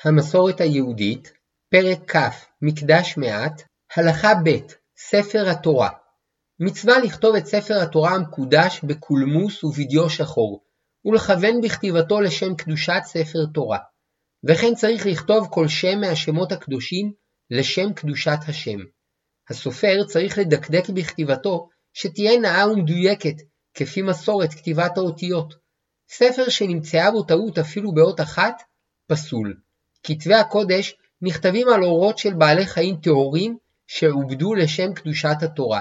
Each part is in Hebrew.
המסורת היהודית, פרק כ' מקדש מעט, הלכה ב' ספר התורה. מצווה לכתוב את ספר התורה המקודש בקולמוס ובדיו שחור, ולכוון בכתיבתו לשם קדושת ספר תורה. וכן צריך לכתוב כל שם מהשמות הקדושים לשם קדושת השם. הסופר צריך לדקדק בכתיבתו שתהיה נאה ומדויקת, כפי מסורת כתיבת האותיות. ספר שנמצאה בו טעות אפילו באות אחת, פסול. כתבי הקודש נכתבים על אורות של בעלי חיים טהורים שעובדו לשם קדושת התורה.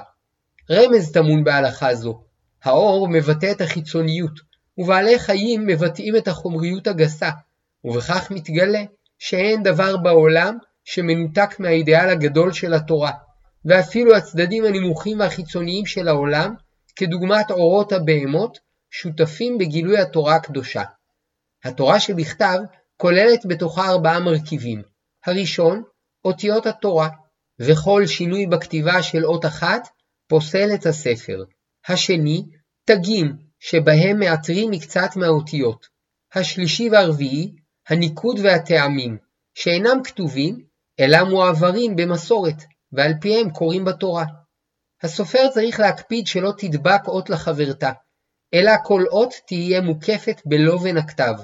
רמז טמון בהלכה זו. האור מבטא את החיצוניות, ובעלי חיים מבטאים את החומריות הגסה, ובכך מתגלה שאין דבר בעולם שמנותק מהאידאל הגדול של התורה, ואפילו הצדדים הנמוכים והחיצוניים של העולם, כדוגמת אורות הבהמות, שותפים בגילוי התורה הקדושה. התורה שבכתב כוללת בתוכה 4 מרכיבים. הראשון, אותיות התורה, וכל שינוי בכתיבה של אות אחת פוסל את הספר. השני, תגים, שבהם מאתרים מקצת מהאותיות. השלישי והרביעי, הניקוד והטעמים, שאינם כתובים, אלא מועברים במסורת, ועל פיהם קוראים בתורה. הסופר צריך להקפיד שלא תדבק אות לחברתה, אלא כל אות תהיה מוקפת בלובן הכתב.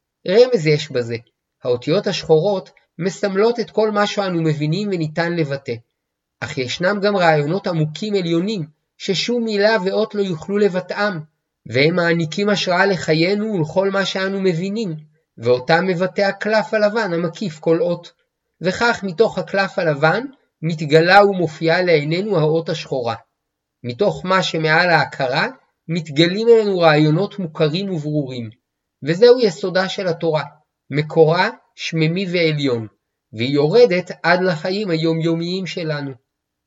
רמז יש בזה, האותיות השחורות מסמלות את כל מה שאנו מבינים וניתן לבטא. אך ישנם גם רעיונות עמוקים עליונים, ששום מילה ואות לא יוכלו לבטאם, והם מעניקים השראה לחיינו ולכל מה שאנו מבינים, ואותם מבטא הקלף הלבן המקיף כל אות. וכך מתוך הקלף הלבן מתגלה ומופיעה לעינינו האות השחורה. מתוך מה שמעל ההכרה מתגלים אלינו רעיונות מוכרים וברורים. וזהו יסודה של התורה, מקורה שממי ועליון, והיא יורדת עד לחיים היומיומיים שלנו.